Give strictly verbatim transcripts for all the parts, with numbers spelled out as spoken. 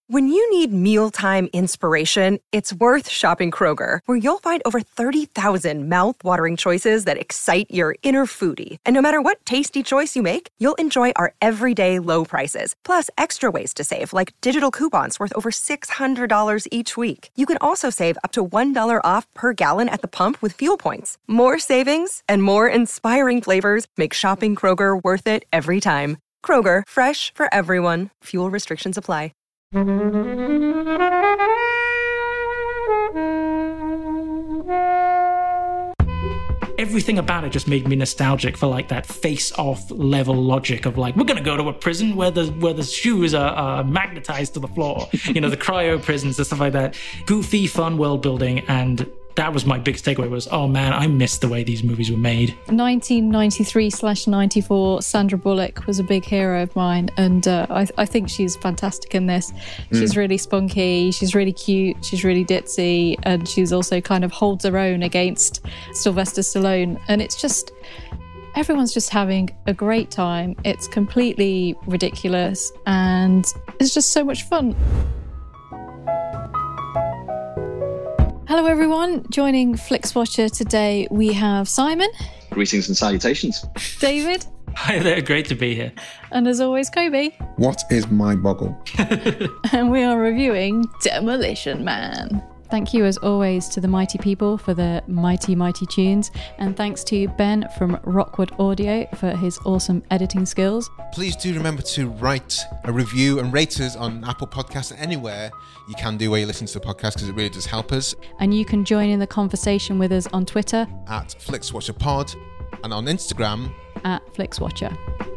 When you need mealtime inspiration, it's worth shopping Kroger, where you'll find over thirty thousand mouth-watering choices that excite your inner foodie. And no matter what tasty choice you make, you'll enjoy our everyday low prices, plus extra ways to save, like digital coupons worth over six hundred dollars each week. You can also save up to one dollar off per gallon at the pump with fuel points. More savings and more inspiring flavors make shopping Kroger worth it every time. Kroger, fresh for everyone. Fuel restrictions apply. Everything about it just made me nostalgic for like that face-off level logic of like, we're gonna go to a prison where the where the shoes are, are magnetized to the floor, you know, the cryo prisons and stuff like that. Goofy, fun world building, and that was my biggest takeaway was, oh man, I missed the way these movies were made. nineteen ninety-three slash ninety-four, Sandra Bullock was a big hero of mine, and uh, I, I think she's fantastic in this. She's mm. really spunky, she's really cute, she's really ditzy, and she's also kind of holds her own against Sylvester Stallone. And it's just, everyone's just having a great time. It's completely ridiculous, and it's just so much fun. Hello everyone, joining FlixWatcher today we have Simon. Greetings and salutations. David. Hi there, great to be here. And as always, Kobe. What is my boggle? And we are reviewing Demolition Man. Thank you as always to the mighty people for their mighty, mighty tunes. And thanks to Ben from Rockwood Audio for his awesome editing skills. Please do remember to write a review and rate us on Apple Podcasts and anywhere you can do where you listen to the podcast, because it really does help us. And you can join in the conversation with us on Twitter at FlixWatcherPod and on Instagram at FlixWatcher.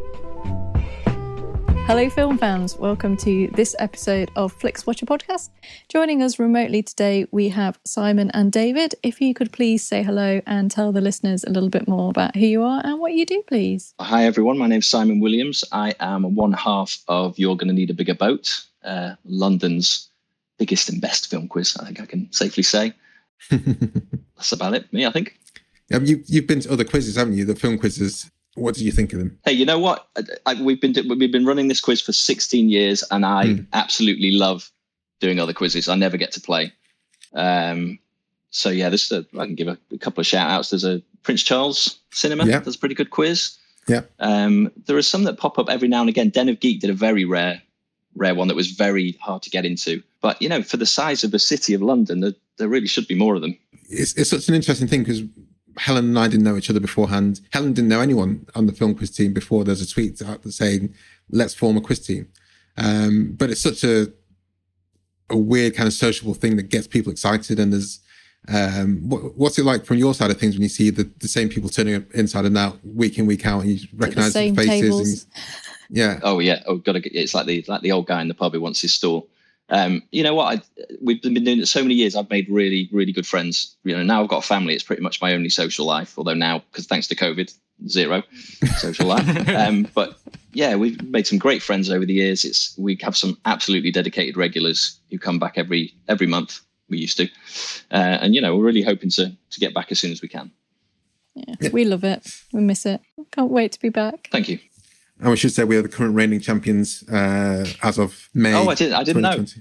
Hello film fans, welcome to this episode of FlixWatcher Podcast. Joining us remotely today we have Simon and David. If you could please say hello and tell the listeners a little bit more about who you are and what you do, please. Hi everyone, my name's Simon Williams. I am one half of You're Gonna Need a Bigger Boat, uh, London's biggest and best film quiz, I think I can safely say. That's about it, me I think. Yeah, you, you've been to other quizzes, haven't you? The film quizzes. What do you think of them? Hey, you know what? I, I, we've been we've been running this quiz for sixteen years, and I mm. absolutely love doing other quizzes. I never get to play. Um, so yeah, this uh, I can give a, a couple of shout outs. There's a Prince Charles Cinema. Yeah. That's a pretty good quiz. Yeah. Um, there are some that pop up every now and again. Den of Geek did a very rare, rare one that was very hard to get into. But you know, for the size of the city of London, there, there really should be more of them. It's, it's such an interesting thing because Helen and I didn't know each other beforehand. Helen didn't know anyone on the film quiz team before there's a tweet out saying, let's form a quiz team. Um, but it's such a a weird kind of sociable thing that gets people excited. And there's, um, what, what's it like from your side of things when you see the, the same people turning up inside and out week in, week out, and you recognize the, the faces? And, yeah. Oh yeah. Oh, gotta get, it's like the, like the old guy in the pub who wants his store. Um, you know what? I, we've been doing it so many years. I've made really, really good friends. You know, now I've got a family. It's pretty much my only social life. Although now, because thanks to COVID, zero social life. Um, but yeah, we've made some great friends over the years. It's we have some absolutely dedicated regulars who come back every every month. We used to, uh, and you know, we're really hoping to to get back as soon as we can. Yeah, yeah, we love it. We miss it. Can't wait to be back. Thank you. And we should say we are the current reigning champions uh, as of May. Oh, I didn't. I didn't know.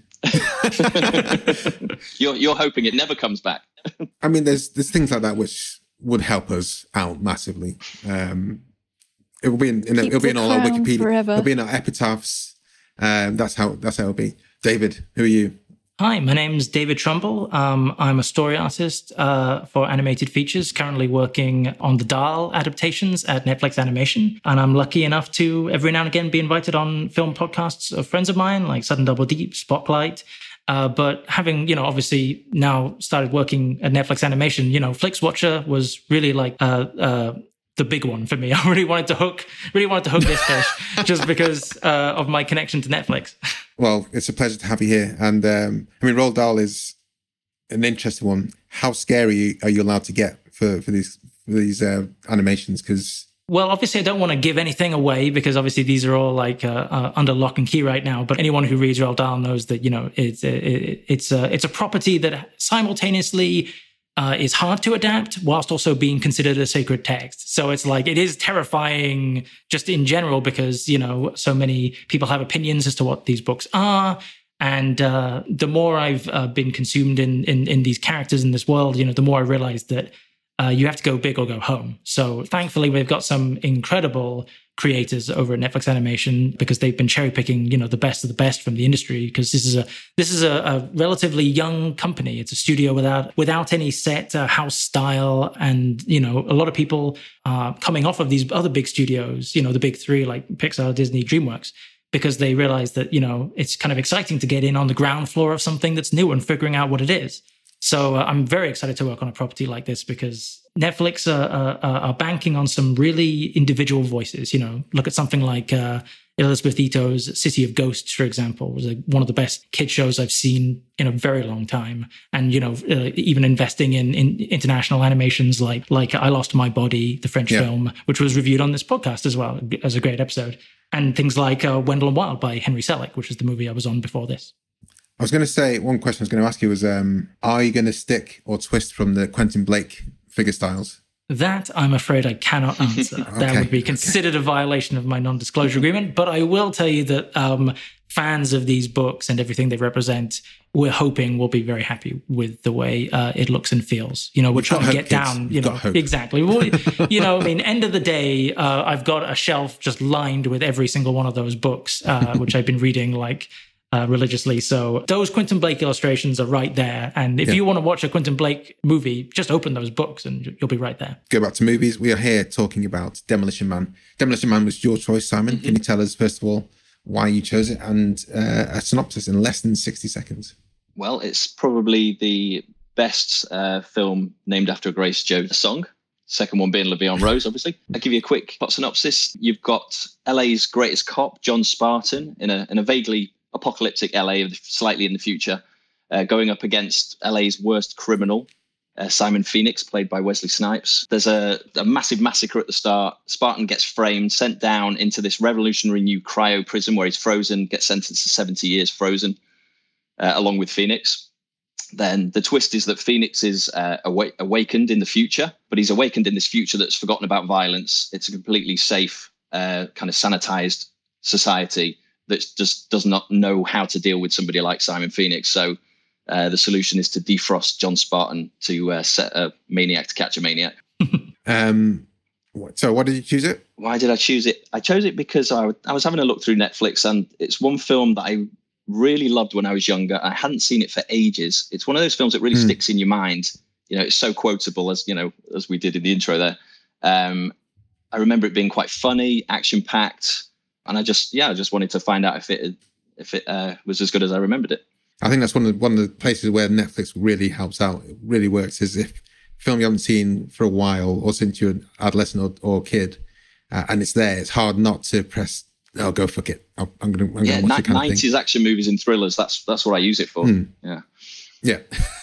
you're you're hoping it never comes back. I mean, there's there's things like that which would help us out massively. Um, it will be in, in a, it'll be in all our Wikipedia. Forever. It'll be in our epitaphs. Um, that's how that's how it'll be. David, who are you? Hi, my name's David Trumbull. Um, I'm a story artist uh, for animated features, currently working on the Dahl adaptations at Netflix Animation. And I'm lucky enough to every now and again be invited on film podcasts of friends of mine, like Sudden Double Deep, Spotlight. Uh, but having, you know, obviously now started working at Netflix Animation, you know, FlixWatcher was really like uh, uh, the big one for me. I really wanted to hook, really wanted to hook this fish just because uh, of my connection to Netflix. Well, it's a pleasure to have you here. And um, I mean, Roald Dahl is an interesting one. How scary are you allowed to get for, for these for these uh, animations? Because well, obviously, I don't want to give anything away because obviously these are all like uh, uh, under lock and key right now. But anyone who reads Roald Dahl knows that you know it's it, it's a it's a property that simultaneously uh, is hard to adapt whilst also being considered a sacred text. So it's like, it is terrifying just in general because, you know, so many people have opinions as to what these books are. And uh, the more I've uh, been consumed in, in in these characters in this world, you know, the more I realized that uh, you have to go big or go home. So thankfully, we've got some incredible creators over at Netflix Animation, because they've been cherry picking, you know, the best of the best from the industry. Because this is a this is a, a relatively young company. It's a studio without without any set uh, house style, and you know, a lot of people are coming off of these other big studios, you know, the big three like Pixar, Disney, DreamWorks, because they realize that, you know, it's kind of exciting to get in on the ground floor of something that's new and figuring out what it is. So uh, I'm very excited to work on a property like this, because Netflix uh, uh, are banking on some really individual voices. You know, look at something like uh, Elizabeth Ito's City of Ghosts, for example, was like one of the best kid shows I've seen in a very long time. And, you know, uh, even investing in, in international animations like like I Lost My Body, the French yeah. film, which was reviewed on this podcast as well as a great episode. And things like uh, Wendell and Wild by Henry Selick, which is the movie I was on before this. I was going to say, one question I was going to ask you was, um, are you going to stick or twist from the Quentin Blake figure styles? That, I'm afraid I cannot answer. okay. That would be considered okay. a violation of my non-disclosure agreement. But I will tell you that um, fans of these books and everything they represent, we're hoping will be very happy with the way uh, it looks and feels. You know, we're You've trying to get kids. down, you You've know, exactly. Well, you know, I mean, end of the day, uh, I've got a shelf just lined with every single one of those books, uh, which I've been reading like uh, religiously. So those Quentin Blake illustrations are right there. And if yeah. you want to watch a Quentin Blake movie, just open those books and you'll be right there. Go back to movies. We are here talking about Demolition Man. Demolition Man was your choice, Simon. Mm-hmm. Can you tell us, first of all, why you chose it, and uh, a synopsis in less than sixty seconds? Well, it's probably the best uh, film named after a Grace Jones song. Second one being La Vie en Rose, obviously. I'll give you a quick plot synopsis. You've got L A's greatest cop, John Spartan, in a in a vaguely apocalyptic L A, slightly in the future, uh, going up against L A's worst criminal, uh, Simon Phoenix, played by Wesley Snipes. There's a, a massive massacre at the start. Spartan gets framed, sent down into this revolutionary new cryo prison where he's frozen, gets sentenced to seventy years frozen, uh, along with Phoenix. Then the twist is that Phoenix is uh, awa- awakened in the future, but he's awakened in this future that's forgotten about violence. It's a completely safe, uh, kind of sanitized society that just does not know how to deal with somebody like Simon Phoenix. So uh, the solution is to defrost John Spartan to uh, set a maniac to catch a maniac. um, so why did you choose it? Why did I choose it? I chose it because I, I was having a look through Netflix, and it's one film that I really loved when I was younger. I hadn't seen it for ages. It's one of those films that really mm. sticks in your mind. You know, it's so quotable, as you know, as we did in the intro there. Um, I remember it being quite funny, action-packed, and I just, yeah, I just wanted to find out if it if it uh, was as good as I remembered it. I think that's one of the, one of the places where Netflix really helps out. It really works. Is if film you haven't seen for a while, or since you're an adolescent or, or kid, uh, and it's there, it's hard not to press. Oh, go fuck it! I'll, I'm gonna. I'm yeah, gonna watch na- nineties action movies and thrillers. That's that's what I use it for. Hmm. Yeah, yeah.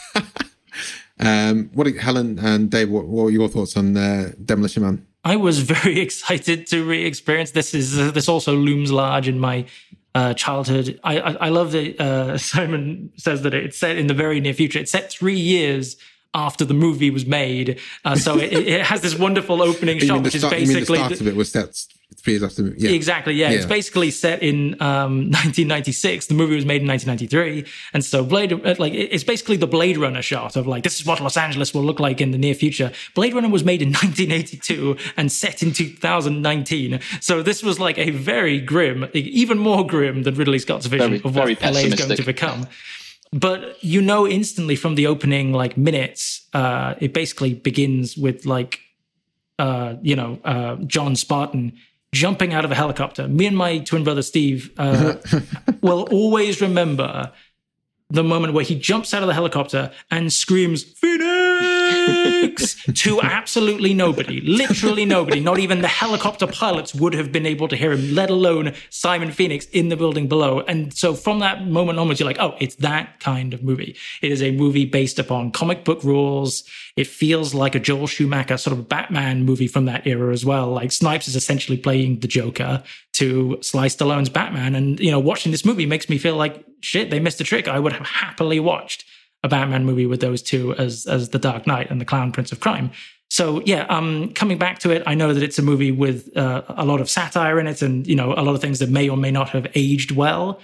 um, what, Helen and Dave? What, what were your thoughts on uh, Demolition Man? I was very excited to re-experience this. Is uh, this also looms large in my uh, childhood? I, I I love that uh, Simon says that it's set in the very near future. It's set three years after the movie was made, uh, so it, it has this wonderful opening shot, which start, is basically you mean the start of it was set three years after. Yeah, exactly. Yeah, yeah. It's basically set in um, nineteen ninety-six. The movie was made in nineteen ninety-three, and so Blade, like, it's basically the Blade Runner shot of like, this is what Los Angeles will look like in the near future. Blade Runner was made in nineteen eighty-two and set in two thousand nineteen. So this was like a very grim, even more grim than Ridley Scott's vision very, of what L A is going to become. But you know instantly from the opening like minutes, uh, it basically begins with like, uh, you know, uh, John Spartan jumping out of a helicopter. Me and my twin brother Steve uh, will always remember the moment where he jumps out of the helicopter and screams, Phoenix, to absolutely nobody, literally nobody. Not even the helicopter pilots would have been able to hear him, let alone Simon Phoenix in the building below. And so from that moment onwards, you're like, oh, it's that kind of movie. It is a movie based upon comic book rules. It feels like a Joel Schumacher sort of Batman movie from that era as well. Like Snipes is essentially playing the Joker to Sly Stallone's Batman. And, you know, watching this movie makes me feel like, shit, they missed a trick. I would have happily watched a Batman movie with those two as as the Dark Knight and the Clown Prince of Crime. So yeah, um, coming back to it, I know that it's a movie with uh, a lot of satire in it, and you know, a lot of things that may or may not have aged well.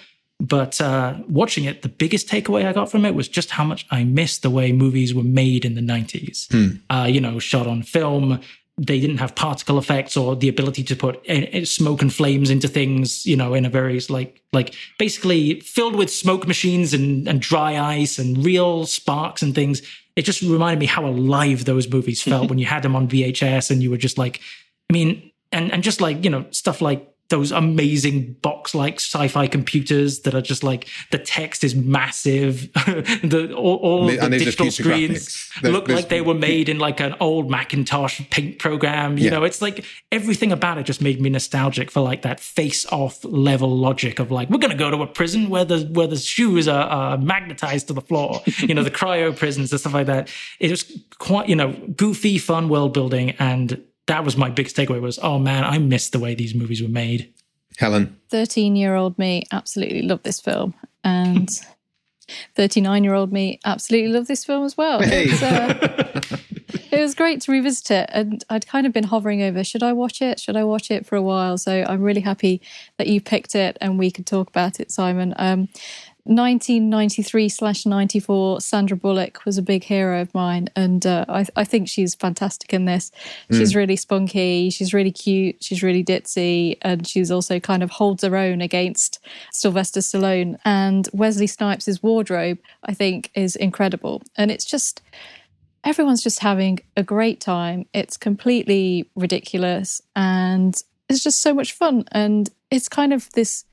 But uh, watching it, the biggest takeaway I got from it was just how much I missed the way movies were made in the nineties. Hmm. Uh, you know, shot on film. They didn't have particle effects or the ability to put smoke and flames into things, you know, in a very, like, like basically filled with smoke machines and, and dry ice and real sparks and things. It just reminded me how alive those movies felt when you had them on V H S and you were just like, I mean, and, and just like, you know, stuff like those amazing box-like sci-fi computers that are just like, the text is massive. the all, all the digital screens look like they were made in like an old Macintosh paint program. You yeah. know, it's like everything about it just made me nostalgic for like that face-off level logic of like, we're going to go to a prison where the where the shoes are, are magnetized to the floor. You know, the cryo prisons and stuff like that. It was quite, you know, goofy, fun world building, and that was my biggest takeaway was, oh man, I missed the way these movies were made. Helen? thirteen-year-old me absolutely loved this film. And thirty-nine-year-old me absolutely loved this film as well. Hey. It, was, uh, it was great to revisit it. And I'd kind of been hovering over, should I watch it? Should I watch it for a while? So I'm really happy that you picked it and we could talk about it, Simon. Um, nineteen ninety-three slash ninety-four, Sandra Bullock was a big hero of mine, and uh, I, I think she's fantastic in this. She's mm. really spunky, she's really cute, she's really ditzy, and she's also kind of holds her own against Sylvester Stallone. And Wesley Snipes' wardrobe, I think, is incredible. And it's just, everyone's just having a great time. It's completely ridiculous, and it's just so much fun. And it's kind of this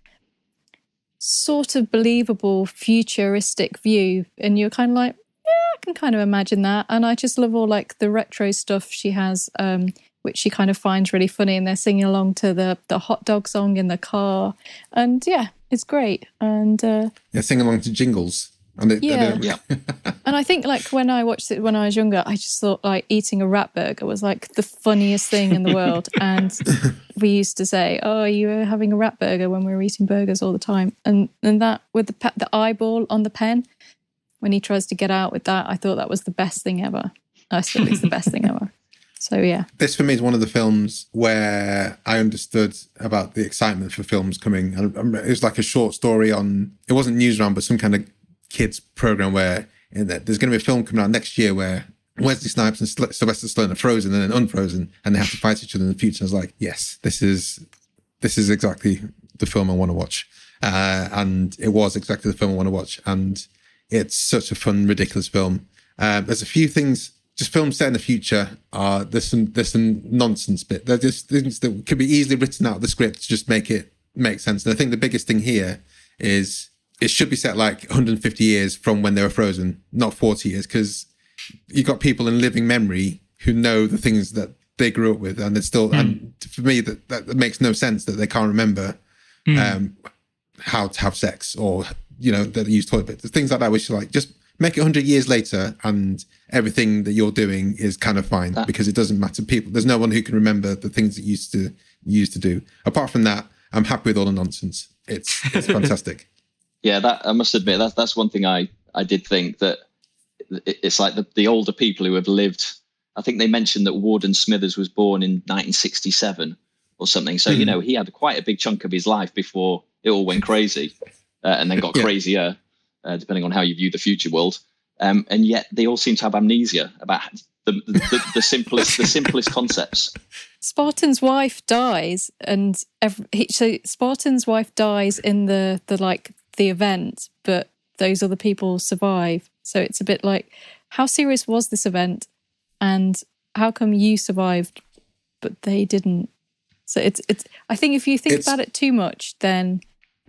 sort of believable futuristic view, and you're kind of like, yeah, I can kind of imagine that. And I just love all like the retro stuff she has, um which she kind of finds really funny, and they're singing along to the the hot dog song in the car, and yeah, it's great. And uh yeah, sing along to jingles. And it, yeah, and, it, yeah. And I think like when I watched it when I was younger, I just thought like eating a rat burger was like the funniest thing in the world. And we used to say, "Oh, you were having a rat burger" when we were eating burgers all the time. And and that with the pe- the eyeball on the pen, when he tries to get out with that, I thought that was the best thing ever. I still think it's the best thing ever. So yeah, this for me is one of the films where I understood about the excitement for films coming. It was like a short story on. It wasn't Newsround, but some kind of kids program where in that there's going to be a film coming out next year where Wesley Snipes and Sylvester Stallone are frozen and then unfrozen, and they have to fight each other in the future. I was like, yes, this is this is exactly the film I want to watch, uh, and it was exactly the film I want to watch, and it's such a fun, ridiculous film. Uh, there's a few things. Just films set in the future are there's some there's some nonsense bit. They're just things that could be easily written out of the script to just make it make sense. And I think the biggest thing here is, it should be set like one hundred fifty years from when they were frozen, not forty years, because you've got people in living memory who know the things that they grew up with, and it's still, mm. and for me, that, that makes no sense that they can't remember mm. um, how to have sex, or, you know, that they use toilet paper. Things like that, which are like, just make it one hundred years later and everything that you're doing is kind of fine, that. because it doesn't matter. People, there's no one who can remember the things that you used to, you used to do. Apart from that, I'm happy with all the nonsense. It's, it's fantastic. Yeah, that I must admit that's that's one thing I, I did think, that it's like the, the older people who have lived. I think they mentioned that Warden Smithers was born in nineteen sixty-seven or something. So mm-hmm. you know, he had quite a big chunk of his life before it all went crazy, uh, and then got yeah. crazier, uh, depending on how you view the future world. Um, and yet they all seem to have amnesia about the the, the, the simplest the simplest concepts. Spartan's wife dies, and every, he, so Spartan's wife dies in the the like. the event, but those other people survive. So it's a bit like, how serious was this event, and how come you survived but they didn't? So it's it's I think if you think it's, about it too much, then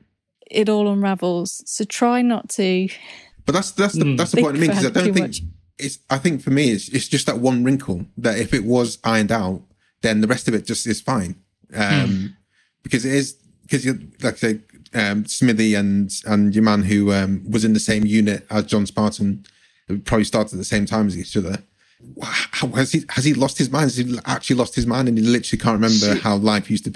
it all unravels. So try not to. But that's that's the that's the point of me, because I don't think much. it's I think for me it's it's just that one wrinkle that if it was ironed out, then the rest of it just is fine. Um mm. because it is because you like I say Um, Smithy and and your man who um, was in the same unit as John Spartan, probably started at the same time as each other. How, has he has he lost his mind? Has he actually lost his mind, and he literally can't remember how life used to be?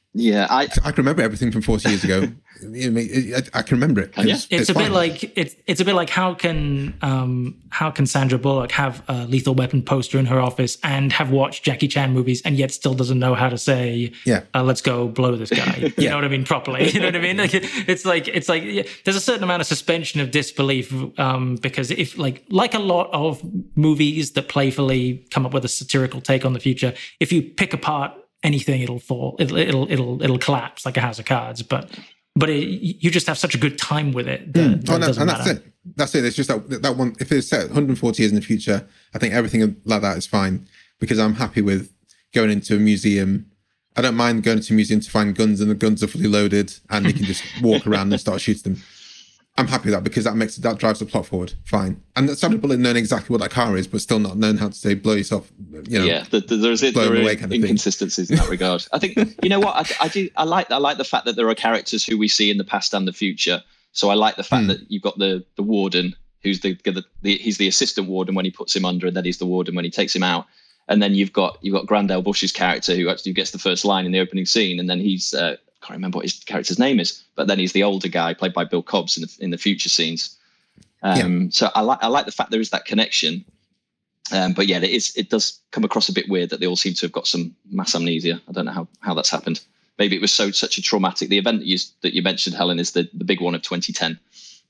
Yeah, I I can remember everything from forty years ago. I, I can remember it. Yeah. It's, It's, it's a bit fine. like it's it's a bit like how can um how can Sandra Bullock have a Lethal Weapon poster in her office and have watched Jackie Chan movies and yet still doesn't know how to say Yeah. uh, let's go blow this guy. You know what I mean? Properly. You know what I mean? Like, it's like it's like yeah, there's a certain amount of suspension of disbelief um because if like like a lot of movies that playfully come up with a satirical take on the future, if you pick apart anything, it'll fall. It'll it'll it'll it'll collapse like a house of cards. But but it, you just have such a good time with it. That, Mm. that Oh, it no, doesn't and that's matter. it. That's it. It's just that that one. If it's set one hundred forty years in the future, I think everything like that is fine because I'm happy with going into a museum. I don't mind going to a museum to find guns and the guns are fully loaded and you can just walk around and start shooting them. I'm happy with that because that makes that drives the plot forward. Fine. And Sandra Bullock knowing exactly what that car is, but still not knowing how to say blow yourself. You know. yeah, the, the, there's it, blown there are away kind of thing. inconsistencies in that regard. I think you know what I, I do. I like I like the fact that there are characters who we see in the past and the future. So I like the fact Hmm. that you've got the the warden who's the, the, the he's the assistant warden when he puts him under, and then he's the warden when he takes him out. And then you've got you've got Grandel Bush's character who actually gets the first line in the opening scene, and then he's uh, I can't remember what his character's name is, but then he's the older guy played by Bill Cobbs in the in the future scenes. Um, So I like I like the fact there is that connection. Um, but yeah, it is it does come across a bit weird that they all seem to have got some mass amnesia. I don't know how, how that's happened. Maybe it was so such a traumatic. The event that you that you mentioned, Helen, is the, the big one of twenty ten,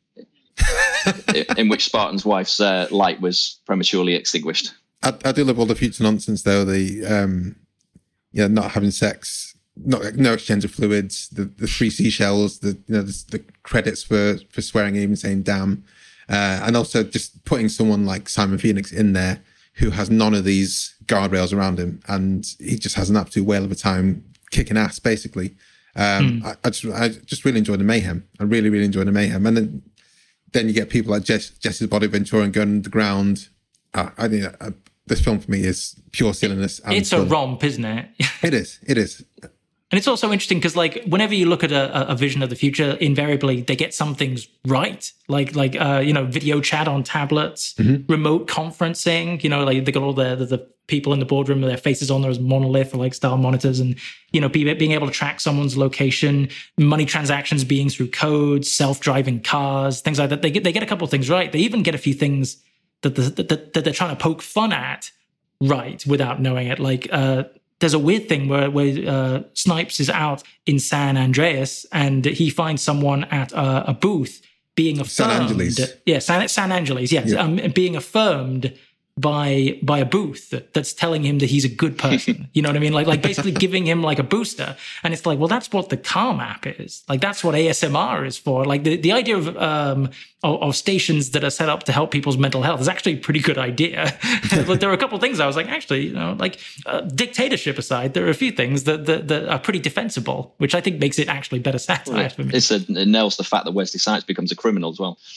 in which Spartan's wife's uh, light was prematurely extinguished. I, I do love all the future nonsense though. The um, yeah, not having sex, not no exchange of fluids, the the three seashells, the you know the, the credits for for swearing and even saying damn, uh, and also just putting someone like Simon Phoenix in there who has none of these guardrails around him, and he just has an absolute whale of a time kicking ass, basically. Um, I, I just I just really enjoy the mayhem. I really really enjoy the mayhem, and then then you get people like Jess, Jesse Bonaventura and going underground. Uh, I think uh, this film for me is pure silliness. And It's a fun. romp, isn't it? It is. It is. And it's also interesting because, like, whenever you look at a, a vision of the future, invariably they get some things right, like, like uh, you know, video chat on tablets, Mm-hmm. remote conferencing. You know, like they got all the, the the people in the boardroom with their faces on those monolith or like style monitors, and you know, be, being able to track someone's location, money transactions being through codes, self-driving cars, things like that. They get they get a couple of things right. They even get a few things that the, that, that they're trying to poke fun at right without knowing it, like. Uh, There's a weird thing where, where uh, Snipes is out in San Andreas and he finds someone at a, a booth being affirmed. San Angeles. Yeah, San, San Angeles, yes. Yeah. Um, being affirmed by by a booth that's telling him that he's a good person. You know what I mean? Like like basically giving him like a booster. And it's like, well, that's what the Calm app is. Like that's what A S M R is for. Like the, the idea of, um, of of stations that are set up to help people's mental health is actually a pretty good idea. But there are a couple of things I was like, actually, you know, like uh, dictatorship aside, there are a few things that, that that are pretty defensible, which I think makes it actually better satire for me. It's a, it nails the fact that Wesley Snipes becomes a criminal as well.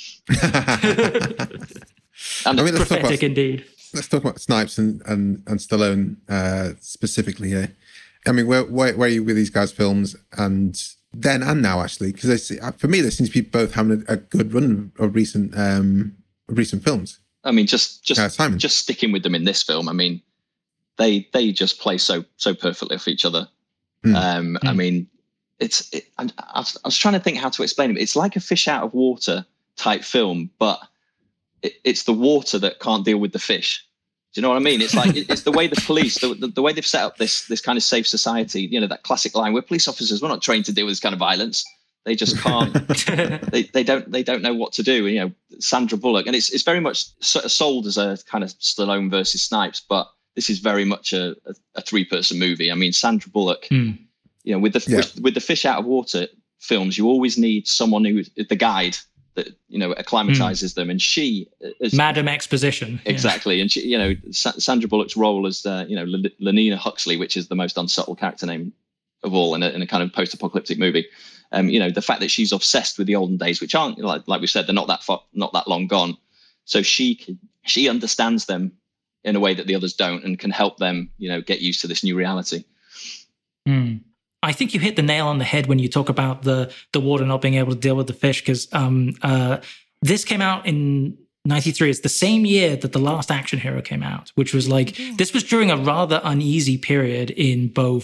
And I mean, let's talk Prophetic about, indeed. let's talk about Snipes and and, and Stallone uh, specifically here. I mean, where, where where are you with these guys' films, and then and now actually? Because for me, they seem to be both having a, a good run of recent um, recent films. I mean, just just Uh, Simon. just sticking with them in this film. I mean, they they just play so so perfectly off each other. Mm. Um, I mean, it's. It, I, I, was, I was trying to think how to explain it. It's like a fish out of water type film, but it, it's the water that can't deal with the fish. Do you know what I mean? It's like it's the way the police, the, the, the way they've set up this this kind of safe society. You know, that classic line: "We're police officers. We're not trained to deal with this kind of violence." They just can't. they they don't they don't know what to do. You know, Sandra Bullock, and it's it's very much sold as a kind of Stallone versus Snipes, but this is very much a, a, a three person movie. I mean, Sandra Bullock. Mm. You know, with the Yeah. with, with the fish out of water films, you always need someone who is the guide that you know acclimatizes mm. them, and she is Madam Exposition. Exactly, yeah. And she, you know, Sa- Sandra Bullock's role as uh, you know L- Lenina Huxley, which is the most unsubtle character name of all in a, in a kind of post-apocalyptic movie. Um, you know, the fact that she's obsessed with the olden days, which aren't like like we said, they're not that far, not that long gone. So she can, she understands them in a way that the others don't, and can help them, you know, get used to this new reality. Mm. I think you hit the nail on the head when you talk about the the water not being able to deal with the fish, because um, uh, this came out in ninety-three. It's the same year that The Last Action Hero came out, which was like, this was during a rather uneasy period in both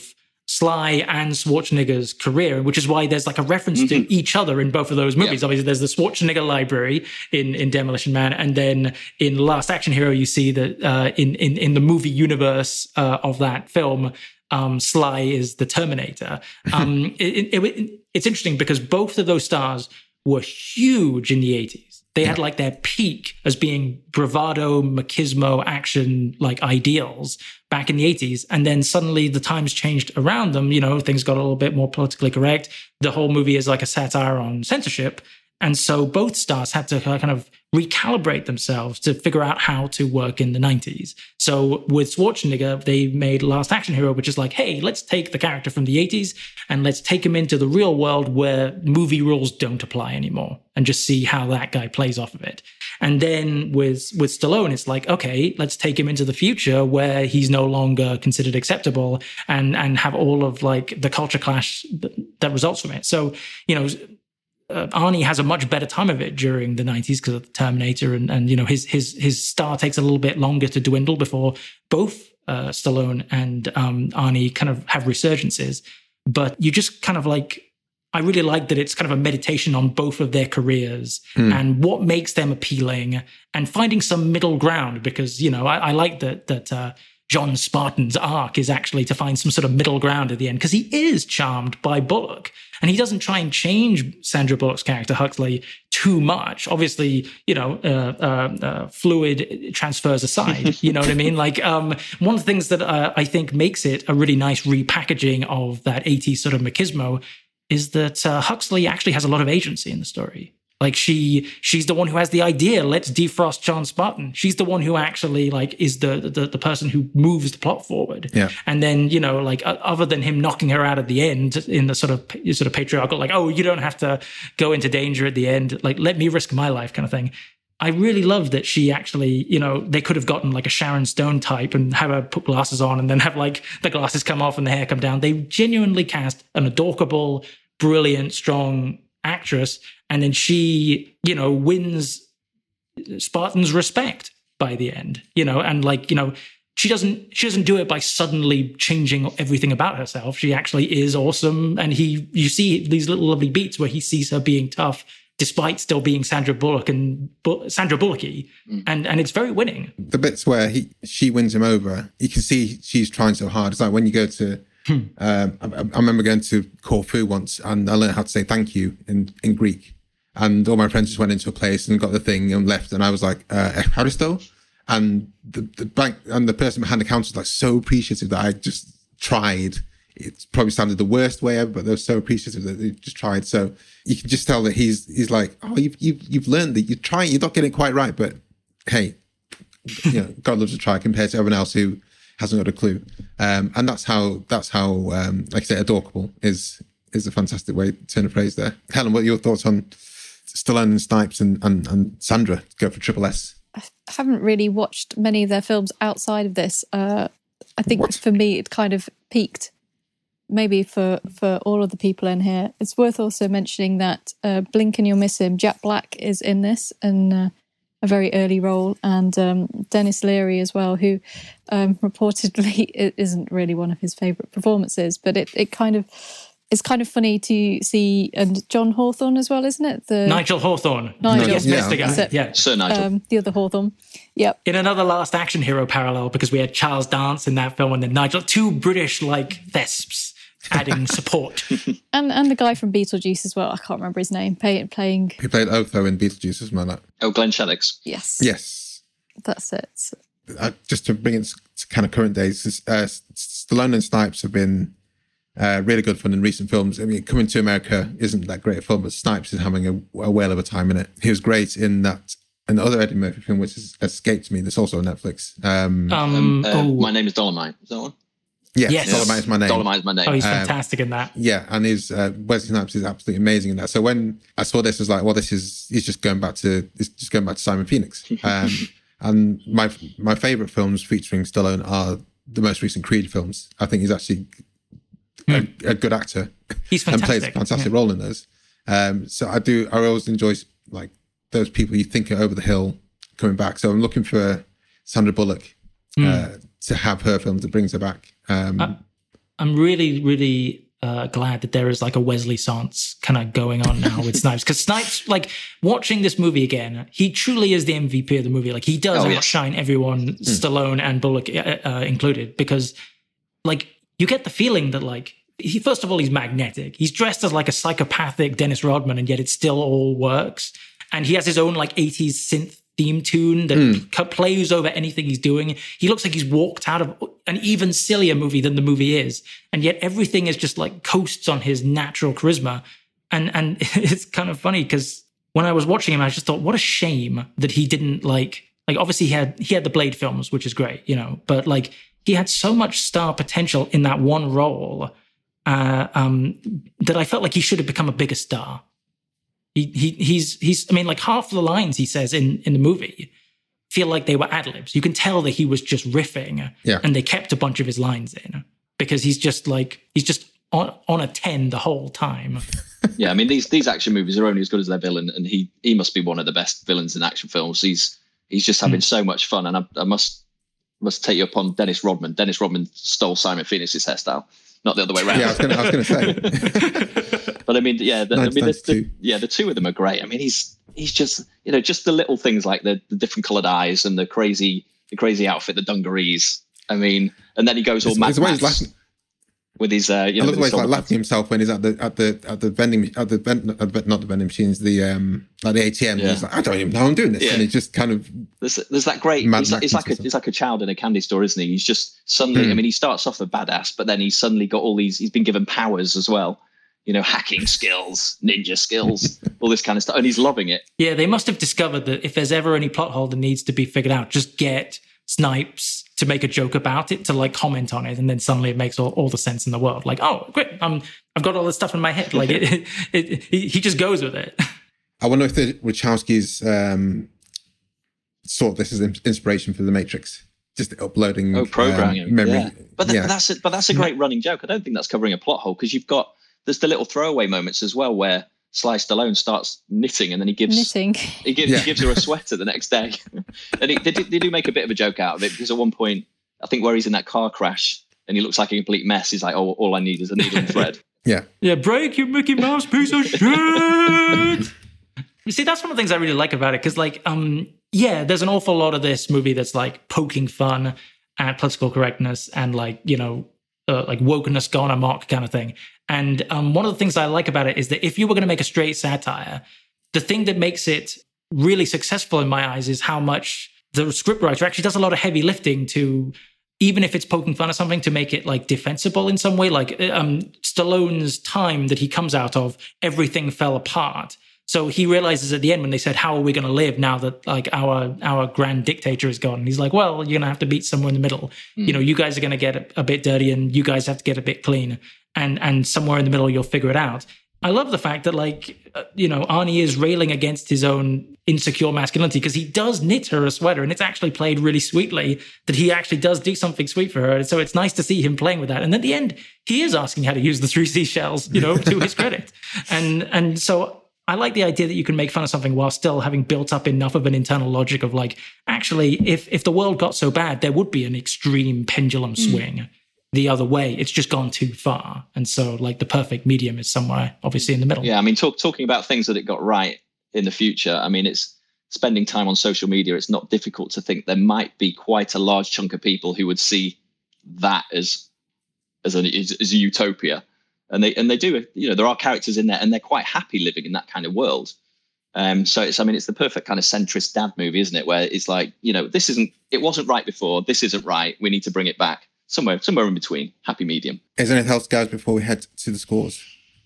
Sly and Schwarzenegger's career, which is why there's like a reference mm-hmm. to each other in both of those movies. Yeah. Obviously, there's the Schwarzenegger library in, in Demolition Man, and then in Last Action Hero, you see that uh, in, in in the movie universe uh, of that film, um, Sly is the Terminator. Um, it, it, it, it's interesting because both of those stars were huge in the eighties. They had like their peak as being bravado, machismo, action, like ideals back in the eighties. And then suddenly the times changed around them. You know, things got a little bit more politically correct. The whole movie is like a satire on censorship. And so both stars had to kind of recalibrate themselves to figure out how to work in the nineties. So with Schwarzenegger, they made Last Action Hero, which is like, hey, let's take the character from the eighties and let's take him into the real world where movie rules don't apply anymore and just see how that guy plays off of it. And then with, with Stallone, it's like, okay, let's take him into the future where he's no longer considered acceptable and, and have all of like the culture clash that, that results from it. So, you know, Uh, Arnie has a much better time of it during the nineties because of the Terminator, and, and you know his his his star takes a little bit longer to dwindle before both uh, Stallone and um, Arnie kind of have resurgences. But you just kind of like, I really like that it's kind of a meditation on both of their careers mm. and what makes them appealing, and finding some middle ground. Because you know I, I like that that. Uh, John Spartan's arc is actually to find some sort of middle ground at the end, because he is charmed by Bullock, and he doesn't try and change Sandra Bullock's character Huxley too much. Obviously, you know, uh, uh, uh, fluid transfers aside, you know what I mean? Like um, one of the things that uh, I think makes it a really nice repackaging of that eighties sort of machismo is that uh, Huxley actually has a lot of agency in the story. Like she, she's the one who has the idea. Let's defrost John Spartan. She's the one who actually like is the the, the person who moves the plot forward. Yeah. And then you know, like uh, other than him knocking her out at the end in the sort of sort of patriarchal, like, oh, you don't have to go into danger at the end. Like, let me risk my life, kind of thing. I really love that she actually, you know, they could have gotten like a Sharon Stone type and have her put glasses on and then have like the glasses come off and the hair come down. They genuinely cast an adorable, brilliant, strong actress, and then she, you know, wins Spartan's respect by the end, you know, and like, you know, she doesn't she doesn't do it by suddenly changing everything about herself. She actually is awesome, and he you see these little lovely beats where he sees her being tough despite still being Sandra Bullock and Bu- Sandra Bullocky, mm. and and it's very winning. The bits where he she wins him over, you can see she's trying so hard. It's like when you go to Hmm. Um, I, I remember going to Corfu once, and I learned how to say thank you in, in Greek. And all my friends just went into a place and got the thing and left. And I was like, uh, Aristo? And the, the bank and the person behind the counter was like so appreciative that I just tried. It probably sounded the worst way ever, but they were so appreciative that they just tried. So you can just tell that he's he's like, oh, you've you've, you've learned that you're trying, you're not getting it quite right, but hey, you know, God loves to try compared to everyone else who hasn't got a clue. Um, and that's how, that's how, um, like I say, adorable is, is a fantastic way to turn a phrase there. Helen, what are your thoughts on Stallone and Snipes and, and, and Sandra go for Triple S? I haven't really watched many of their films outside of this. Uh, I think what? for me, it kind of peaked. Maybe for, for all of the people in here. It's worth also mentioning that uh, Blink and You'll Miss Him, Jack Black is in this, and uh, a very early role, and um, Dennis Leary as well, who um, reportedly it isn't really one of his favourite performances, but it, it kind of it's kind of funny to see, and John Hawthorne as well, isn't it? The Nigel Hawthorne. Nigel, yes, yeah. Mister Guy. So, yeah, Sir Nigel. Um, the other Hawthorne. Yep. In another Last Action Hero parallel, because we had Charles Dance in that film, and then Nigel, two British like thesps adding support. And and the guy from Beetlejuice as well. I can't remember his name. Play, playing. He played Otho in Beetlejuice as well. Oh, Glenn Shadix. Yes. Yes. That's it. Uh, just to bring it to kind of current days, uh, Stallone and Snipes have been uh, really good fun in recent films. I mean, Coming to America isn't that great a film, but Snipes is having a, a whale of a time in it. He was great in that. And the other Eddie Murphy film, which has escaped me, that's also on Netflix. Um, um, uh, oh. My Name is Dolomite. Is that one? Yeah, yes. Dolomite is my name. Dolomite is my name. Oh, he's Um, fantastic in that. Yeah, and his uh, Wesley Snipes is absolutely amazing in that. So when I saw this, I was like, well, this is he's just going back to he's just going back to Simon Phoenix. Um, and my my favorite films featuring Stallone are the most recent Creed films. I think he's actually a, a good actor. He's fantastic. And plays a fantastic yeah. role in those. Um, so I do. I always enjoy like those people you think are over the hill coming back. So I'm looking for Sandra Bullock mm. uh, to have her films that brings her back. Um, uh, I'm really, really uh, glad that there is like a Wesley Sants kind of going on now with Snipes. Because Snipes, like watching this movie again, he truly is the M V P of the movie. Like he does oh, outshine yes. everyone, mm. Stallone and Bullock uh, uh, included, because like you get the feeling that like, he, first of all, he's magnetic. He's dressed as like a psychopathic Dennis Rodman, and yet it still all works. And he has his own like eighties synth theme tune that mm. plays over anything he's doing. He looks like he's walked out of an even sillier movie than the movie is. And yet everything is just like coasts on his natural charisma. And and it's kind of funny because when I was watching him, I just thought, what a shame that he didn't like, like obviously he had, he had the Blade films, which is great, you know, but like he had so much star potential in that one role uh, um, that I felt like he should have become a bigger star. He, he, he's, he's, I mean, like half the lines he says in, in the movie feel like they were ad-libs. You can tell that he was just riffing yeah. and they kept a bunch of his lines in because he's just like, he's just on, on a ten the whole time. Yeah. I mean, these, these action movies are only as good as their villain, and he, he must be one of the best villains in action films. He's, he's just having mm. so much fun. And I, I must, must take you up on Dennis Rodman. Dennis Rodman stole Simon Phoenix's hairstyle, not the other way around. Yeah, I was gonna, I was gonna say. But I mean, yeah, the, I mean, the, the, yeah, the two of them are great. I mean, he's he's just, you know, just the little things like the, the different coloured eyes and the crazy the crazy outfit, the dungarees. I mean, and then he goes all it's, Mad it's the way he's Max laughing. with his. Uh, you I know, love the way he's like pads. laughing himself when he's at the at the at the vending at the vend, at the, not the vending machines, the um like the A T M. Yeah. He's like, I don't even know I'm doing this, Yeah. and he just kind of. There's, there's that great. Mad He's like, Max he's like a and stuff. he's like a child in a candy store, isn't he? He's just suddenly. Mm. I mean, he starts off a badass, but then he's suddenly got all these. He's been given powers as well. You know, hacking skills, ninja skills, all this kind of stuff, and he's loving it. Yeah, they must have discovered that if there's ever any plot hole that needs to be figured out, just get Snipes to make a joke about it, to like comment on it, and then suddenly it makes all, all the sense in the world. Like, oh, great, um, I've got all this stuff in my head. Like, it, it, it, he, he just goes with it. I wonder if the Wachowskis um, thought this is inspiration for The Matrix. Just uploading Oh, programming um, memory. Yeah. But, th- yeah. but that's a, but that's a great running joke. I don't think that's covering a plot hole, because you've got there's the little throwaway moments as well where Sly Stallone starts knitting, and then he gives Knitting. he gives Yeah. he gives her a sweater the next day, and he, they, do, they do make a bit of a joke out of it, because at one point I think where he's in that car crash and he looks like a complete mess, he's like, oh, all I need is a needle and thread. Yeah. Yeah, break you Mickey Mouse piece of shit. You see, that's one of the things I really like about it, because, like, um, yeah, there's an awful lot of this movie that's like poking fun at political correctness and, like, you know, uh, like wokeness gone amok kind of thing. And um, one of the things I like about it is that if you were going to make a straight satire, the thing that makes it really successful in my eyes is how much the scriptwriter actually does a lot of heavy lifting to, even if it's poking fun at something, to make it like defensible in some way. Like um, Stallone's time that he comes out of, everything fell apart. So he realizes at the end when they said, how are we going to live now that like our our grand dictator is gone? And he's like, well, you're going to have to beat somewhere in the middle. Mm. You know, you guys are going to get a, a bit dirty and you guys have to get a bit clean. And and somewhere in the middle, you'll figure it out. I love the fact that, like, uh, you know, Arnie is railing against his own insecure masculinity, because he does knit her a sweater, and it's actually played really sweetly that he actually does do something sweet for her. So it's nice to see him playing with that. And at the end, he is asking how to use the three seashells, you know, to his credit. And and so I like the idea that you can make fun of something while still having built up enough of an internal logic of, like, actually, if if the world got so bad, there would be an extreme pendulum swing. Mm. The other way. It's just gone too far. And so, like, the perfect medium is somewhere obviously in the middle. Yeah, I mean, talk, talking about things that it got right in the future, I mean, it's spending time on social media. It's not difficult to think there might be quite a large chunk of people who would see that as as, an, as, as a utopia. And they and they do, you know, there are characters in there and they're quite happy living in that kind of world. Um, so it's, I mean, it's the perfect kind of centrist dad movie, isn't it? Where it's like, you know, this isn't, it wasn't right before, this isn't right, we need to bring it back. Somewhere, somewhere in between, happy medium. Is there anything else, guys, before we head to the scores?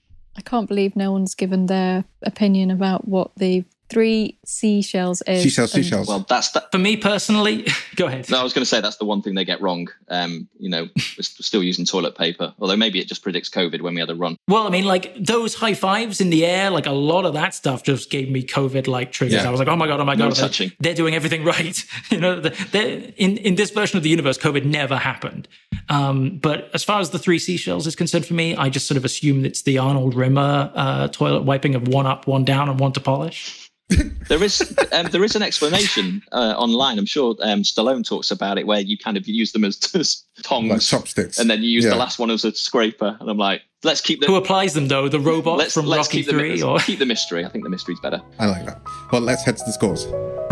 I can't believe no one's given their opinion about what the three seashells is. Seashells, and- seashells. Well, that's that. For me personally, go ahead. No, I was going to say that's the one thing they get wrong. Um, you know, we're st- still using toilet paper, although maybe it just predicts COVID when we had a run. Well, I mean, like, those high fives in the air, like, a lot of that stuff just gave me COVID-like triggers. Yeah. I was like, oh my God, oh my God. No they're, touching. they're doing everything right. You know, they're, in, in this version of the universe, COVID never happened. Um, but as far as the three seashells is concerned for me, I just sort of assume it's the Arnold Rimmer uh, toilet wiping of one up, one down, and one to polish. There is um, there is an explanation uh, online. I'm sure um, Stallone talks about it, where you kind of use them as, as tongs, like chopsticks, and then you use yeah. the last one as a scraper. And I'm like, let's keep the who applies them though? The robot let's, from let's Rocky keep the, Three, or keep the mystery. I think the mystery's better. I like that. Well, let's head to the scores.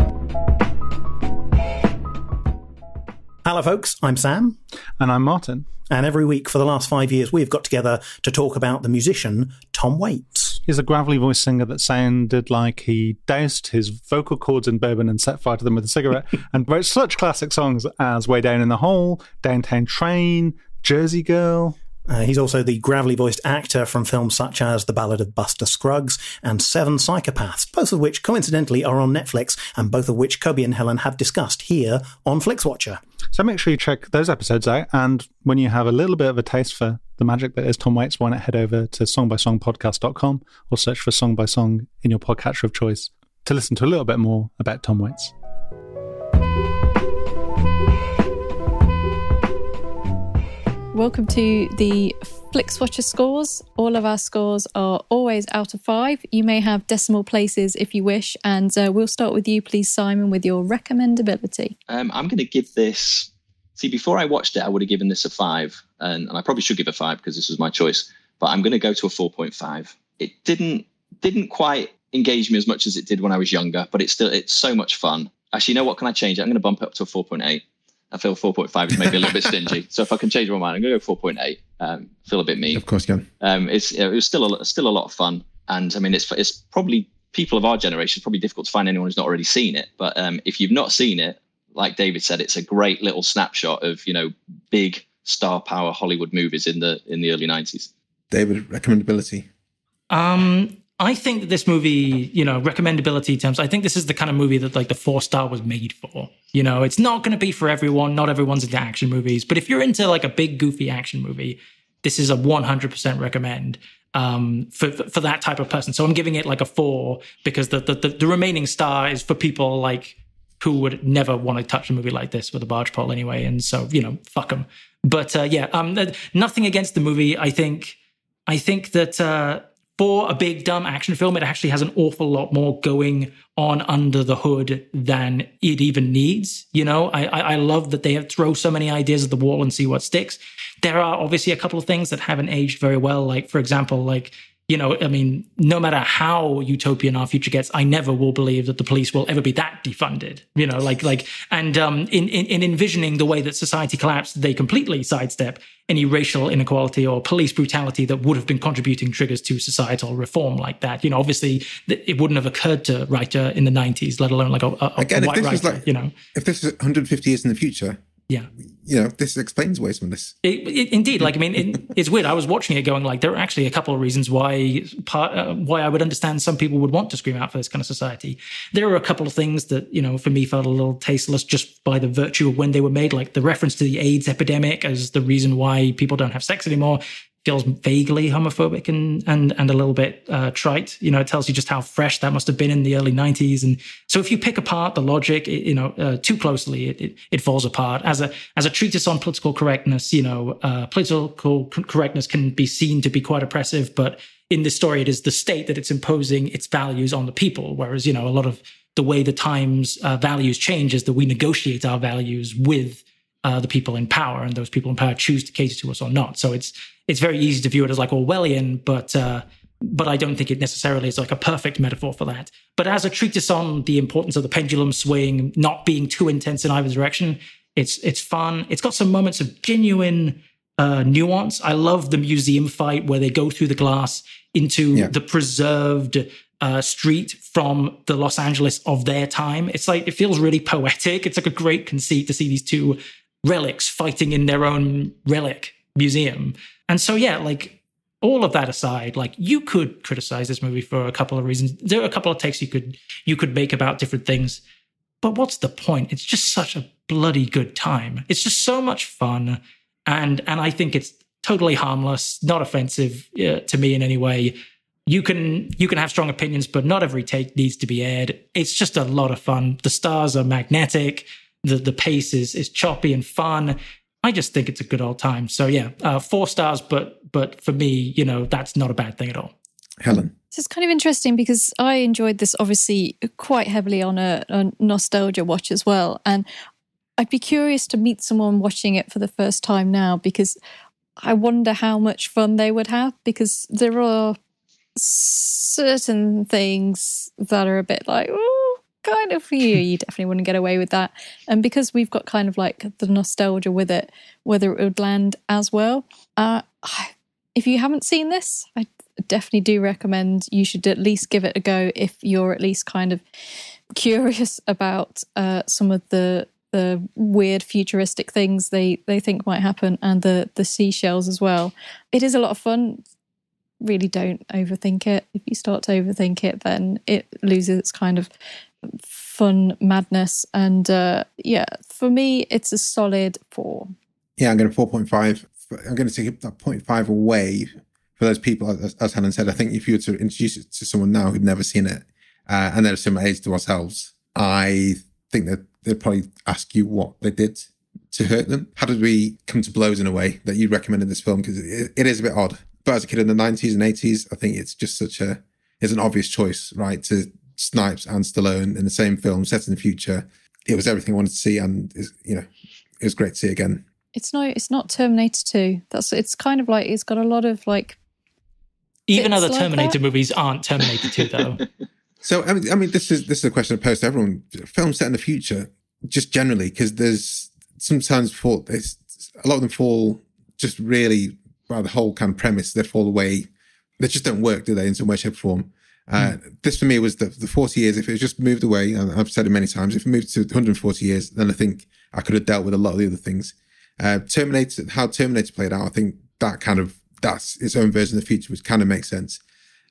Hello, folks. I'm Sam. And I'm Martin. And every week for the last five years, we've got together to talk about the musician Tom Waits. He's a gravelly voice singer that sounded like he doused his vocal cords in bourbon and set fire to them with a cigarette and wrote such classic songs as Way Down in the Hole, Downtown Train, Jersey Girl. Uh, he's also the gravelly-voiced actor from films such as The Ballad of Buster Scruggs and Seven Psychopaths, both of which, coincidentally, are on Netflix, and both of which Kobe and Helen have discussed here on FlixWatcher. So make sure you check those episodes out, and when you have a little bit of a taste for the magic that is Tom Waits, why not head over to song by song podcast dot com or search for Song by Song in your podcatcher of choice to listen to a little bit more about Tom Waits. Welcome to the FlixWatcher scores. All of our scores are always out of five. You may have decimal places if you wish, and uh, we'll start with you, please, Simon, with your recommendability. Um, I'm going to give this... See, before I watched it, I would have given this a five, and, and I probably should give a five because this was my choice, but I'm going to go to a four point five. It didn't didn't quite engage me as much as it did when I was younger, but it's still it's so much fun. Actually, you know what? Can I change it? I'm going to bump it up to a four point eight. I feel four point five is maybe a little bit stingy. So if I can change my mind, I'm going to go four point eight. Um, feel a bit mean. Of course you can. Um, it's, it was still a, still a lot of fun. And I mean, it's it's probably, people of our generation, it's probably difficult to find anyone who's not already seen it. But um, if you've not seen it, like David said, it's a great little snapshot of, you know, big star power Hollywood movies in the in the early nineties. David, recommendability? Um, I think that this movie, you know, recommendability terms, I think this is the kind of movie that like the four star was made for. You know, it's not going to be for everyone. Not everyone's into action movies. But if you're into like a big, goofy action movie, this is a one hundred percent recommend um, for for that type of person. So I'm giving it like a four because the the, the, the remaining star is for people like who would never want to touch a movie like this with a barge pole anyway. And so, you know, fuck them. But uh, yeah, um, nothing against the movie. I think, I think that uh, for a big, dumb action film, it actually has an awful lot more going on under the hood than it even needs. You know, I, I, I love that they have throw so many ideas at the wall and see what sticks. There are obviously a couple of things that haven't aged very well. Like, for example, like, you know, I mean, no matter how utopian our future gets, I never will believe that the police will ever be that defunded. You know, like, like, and um, in, in, in envisioning the way that society collapsed, they completely sidestep any racial inequality or police brutality that would have been contributing triggers to societal reform like that. You know, obviously, it wouldn't have occurred to writer in the nineties, let alone like a, a, Again, a white if this writer. was like, you know, if this was one hundred fifty years in the future. Yeah. You know, this explains away some of this. It, it, indeed. Like, I mean, it, it's weird. I was watching it going like, there are actually a couple of reasons why part, uh, why I would understand some people would want to scream out for this kind of society. There are a couple of things that, you know, for me felt a little tasteless just by the virtue of when they were made, like the reference to the AIDS epidemic as the reason why people don't have sex anymore. Feels vaguely homophobic and and and a little bit uh, trite. You know, it tells you just how fresh that must have been in the early nineties. And so if you pick apart the logic, it, you know, uh, too closely, it, it it falls apart. As a as a treatise on political correctness, you know, uh, political correctness can be seen to be quite oppressive, but in this story, it is the state that it's imposing its values on the people. Whereas, you know, a lot of the way the times uh, values change is that we negotiate our values with uh, the people in power, and those people in power choose to cater to us or not. So it's it's very easy to view it as like Orwellian, but uh, but I don't think it necessarily is like a perfect metaphor for that. But as a treatise on the importance of the pendulum swing, not being too intense in either direction, it's it's fun. It's got some moments of genuine uh, nuance. I love the museum fight where they go through the glass into yeah. the preserved uh, street from the Los Angeles of their time. It's like, it feels really poetic. It's like a great conceit to see these two relics fighting in their own relic museum. And so, yeah, like all of that aside, like you could criticize this movie for a couple of reasons. There are a couple of takes you could you could make about different things. But what's the point? It's just such a bloody good time. It's just so much fun. And and I think it's totally harmless, not offensive uh, to me in any way. You can you can have strong opinions, but not every take needs to be aired. It's just a lot of fun. The stars are magnetic. The the pace is is choppy and fun. I just think it's a good old time. So yeah, uh, four stars, but but for me, you know, that's not a bad thing at all. Helen. This is kind of interesting because I enjoyed this obviously quite heavily on a, a nostalgia watch as well. And I'd be curious to meet someone watching it for the first time now, because I wonder how much fun they would have, because there are certain things that are a bit like, oh, kind of for you. You definitely wouldn't get away with that. And because we've got kind of like the nostalgia with it, whether it would land as well. Uh, if you haven't seen this, I definitely do recommend you should at least give it a go if you're at least kind of curious about uh, some of the the weird futuristic things they, they think might happen, and the, the seashells as well. It is a lot of fun. Really don't overthink it. If you start to overthink it, then it loses its kind of fun madness. And uh, yeah, for me, it's a solid four. Yeah, I'm going to four point five. I'm going to take that zero point five away for those people, as, as Helen said. I think if you were to introduce it to someone now who'd never seen it, uh, and they're a similar age to ourselves, I think that they'd probably ask you what they did to hurt them. How did we come to blows in a way that you recommended this film? Because it, it is a bit odd. But as a kid in the nineties and eighties, I think it's just such a, it's an obvious choice, right? To Snipes and Stallone in the same film, set in the future. It was everything I wanted to see, and, you know, it was great to see again. It's no, it's not Terminator two. That's, it's kind of like, it's got a lot of like... Even other like Terminator that. movies aren't Terminator two, though. So, I mean, I mean, this is this is a question I pose to everyone. Films set in the future, just generally, because there's sometimes fall, it's, a lot of them fall just really, by the whole kind of premise, they fall away. They just don't work, do they, in some way, shape, or form? Uh, mm. This, for me, was the, the forty years. If it just moved away, and I've said it many times, if it moved to one hundred forty years, then I think I could have dealt with a lot of the other things. Uh, Terminator, how Terminator played out, I think that kind of, that's its own version of the future, which kind of makes sense.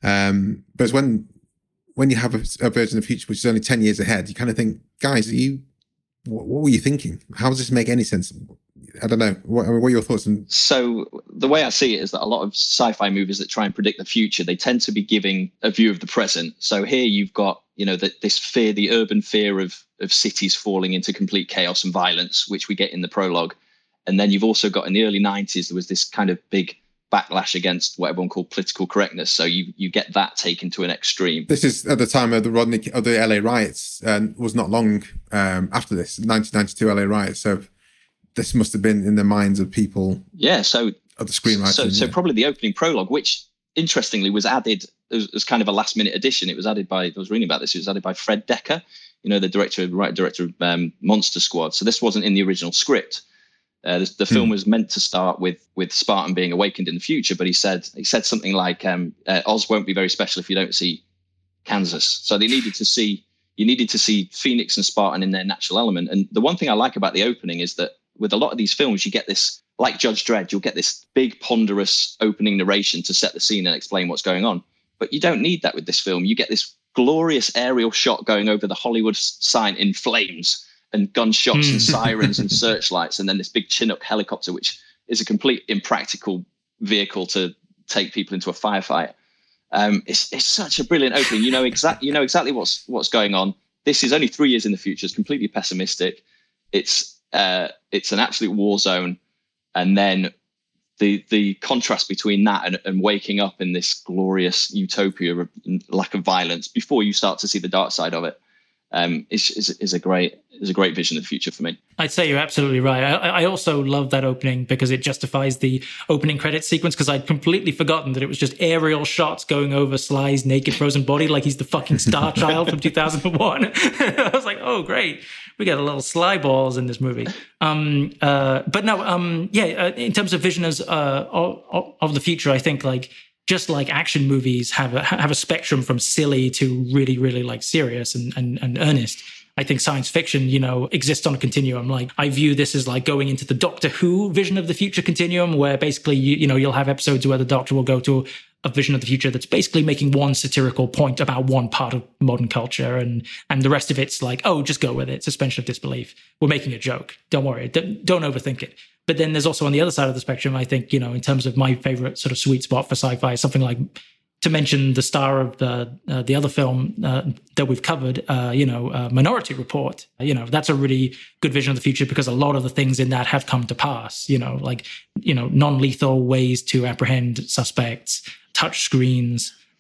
Um, but it's when when you have a, a version of the future which is only ten years ahead, you kind of think, guys, are you, what, what were you thinking? How does this make any sense? I don't know. What, what are your thoughts on? So the way I see it is that a lot of sci-fi movies that try and predict the future, they tend to be giving a view of the present. So here you've got, you know, that this fear, the urban fear of of cities falling into complete chaos and violence, which we get in the prologue. And then you've also got in the early nineties, there was this kind of big backlash against what everyone called political correctness. So you you get that taken to an extreme. This is at the time of the Rodney of the L A riots, and was not long um, after this, nineteen ninety-two L A riots. So this must have been in the minds of people. Yeah. So of the screenwriting. So, so yeah. probably the opening prologue, which interestingly was added as, as kind of a last minute addition. It was added by, I was reading about this. It was added by Fred Decker, you know, the director, right director of um, Monster Squad. So this wasn't in the original script. Uh, the, the film hmm. was meant to start with with Spartan being awakened in the future, but he said he said something like um, uh, Oz won't be very special if you don't see Kansas. So they needed to see you needed to see Phoenix and Spartan in their natural element. And the one thing I like about the opening is that with a lot of these films, you get this, like Judge Dredd, you'll get this big ponderous opening narration to set the scene and explain what's going on. But you don't need that with this film. You get this glorious aerial shot going over the Hollywood sign in flames, and gunshots and sirens and searchlights, and then this big Chinook helicopter, which is a complete impractical vehicle to take people into a firefight. Um, it's it's such a brilliant opening. You know exactly you know exactly what's what's going on. This is only three years in the future. It's completely pessimistic. It's uh, it's an absolute war zone, and then the the contrast between that and, and waking up in this glorious utopia of lack of violence before you start to see the dark side of it. Um, is, is is a great is a great vision of the future for me. I'd say you're absolutely right. I, I also love that opening because it justifies the opening credits sequence, because I'd completely forgotten that it was just aerial shots going over Sly's naked frozen body like he's the fucking Star Child from two thousand one. I was like, oh, great. We got a little Sly balls in this movie. Um, uh, but no, um, yeah, uh, in terms of vision as, uh, of, of the future, I think like just like action movies have a, have a spectrum from silly to really, really like serious and, and, and earnest. I think science fiction, you know, exists on a continuum. Like I view this as like going into the Doctor Who vision of the future continuum, where basically, you, you know, you'll have episodes where the Doctor will go to a vision of the future that's basically making one satirical point about one part of modern culture, and and the rest of it's like, oh, just go with it. Suspension of disbelief. We're making a joke. Don't worry. Don't, don't overthink it. But then there's also on the other side of the spectrum, I think, you know, in terms of my favorite sort of sweet spot for sci-fi, something like, to mention the star of the uh, the other film uh, that we've covered, uh, you know, uh, Minority Report. You know, that's a really good vision of the future because a lot of the things in that have come to pass. You know, like, you know, non-lethal ways to apprehend suspects, touch screens,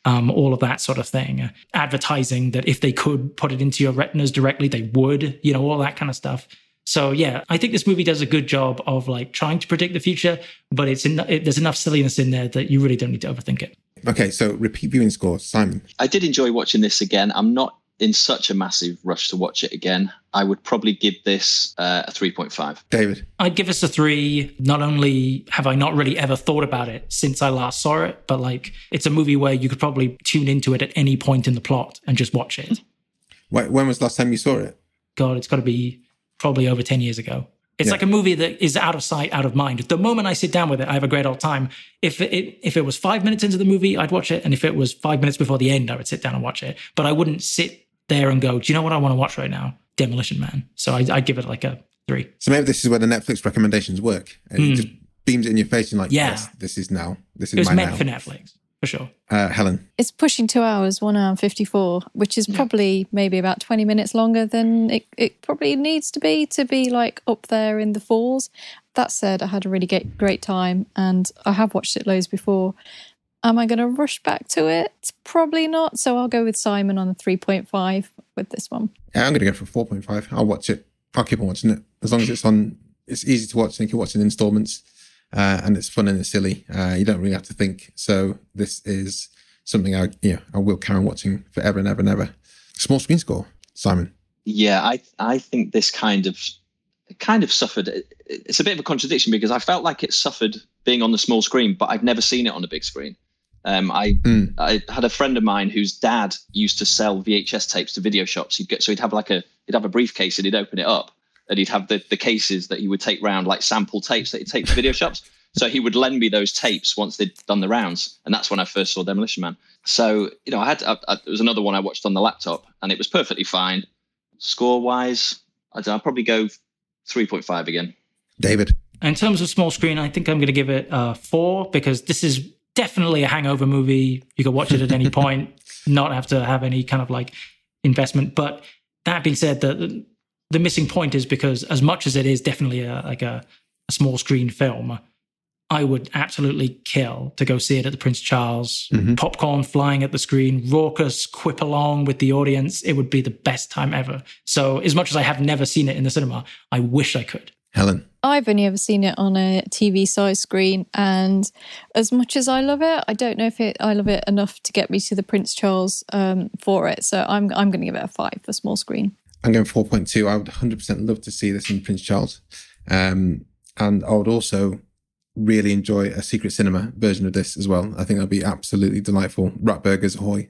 um, all of that sort of thing. Advertising that if they could put it into your retinas directly, they would, you know, all that kind of stuff. So yeah, I think this movie does a good job of like trying to predict the future, but it's in, it, there's enough silliness in there that you really don't need to overthink it. Okay, so repeat viewing score, Simon. I did enjoy watching this again. I'm not in such a massive rush to watch it again. I would probably give this uh, a three point five. David? I'd give this a three. Not only have I not really ever thought about it since I last saw it, but like it's a movie where you could probably tune into it at any point in the plot and just watch it. Wait, when was the last time you saw it? God, it's got to be probably over ten years ago. It's yeah. like a movie that is out of sight, out of mind. The moment I sit down with it, I have a great old time. If it if it was five minutes into the movie, I'd watch it. And if it was five minutes before the end, I would sit down and watch it. But I wouldn't sit there and go, do you know what I want to watch right now? Demolition Man. So I, I'd give it like a three. So maybe this is where the Netflix recommendations work. And mm. it just beams it in your face and like, yeah. yes, this is now. This is It was my meant now. for Netflix, for sure. Uh, Helen? It's pushing two hours, one hour and fifty-four, which is probably yeah. maybe about twenty minutes longer than it, it probably needs to be to be like up there in the fours. That said, I had a really great, great time and I have watched it loads before. Am I going to rush back to it? Probably not. So I'll go with Simon on a three point five with this one. Yeah, I'm going to go for four point five. I'll watch it. I'll keep on watching it. As long as it's on, it's easy to watch and you can watch it in installments uh, and it's fun and it's silly. Uh, you don't really have to think. So this is something I, you know, I will carry on watching forever and ever and ever. Small screen score, Simon. Yeah, I I think this kind of kind of suffered. It's a bit of a contradiction because I felt like it suffered being on the small screen, but I've never seen it on a big screen. Um, I mm. I had a friend of mine whose dad used to sell V H S tapes to video shops. He'd get so he'd have like a he'd have a briefcase and he'd open it up and he'd have the, the cases that he would take round like sample tapes that he'd take to video shops. So he would lend me those tapes once they'd done the rounds, and that's when I first saw Demolition Man. So you know, I had I, I, there was another one I watched on the laptop, and it was perfectly fine. Score wise, I'd, I'd probably go three point five again. David, in terms of small screen, I think I'm going to give it a four because this is definitely a hangover movie. You could watch it at any point, not have to have any kind of like investment. But that being said, the the missing point is because as much as it is definitely a, like a, a small screen film, I would absolutely kill to go see it at the Prince Charles. Mm-hmm. Popcorn flying at the screen, raucous, quip along with the audience. It would be the best time ever. So as much as I have never seen it in the cinema, I wish I could. Helen? I've only ever seen it on a T V size screen, and as much as I love it, I don't know if it I love it enough to get me to the Prince Charles um, for it. So I'm I'm going to give it a five for small screen. I'm going four point two. I would one hundred percent love to see this in Prince Charles. Um, and I would also really enjoy a secret cinema version of this as well. I think that'd be absolutely delightful. Rat burgers, ahoy.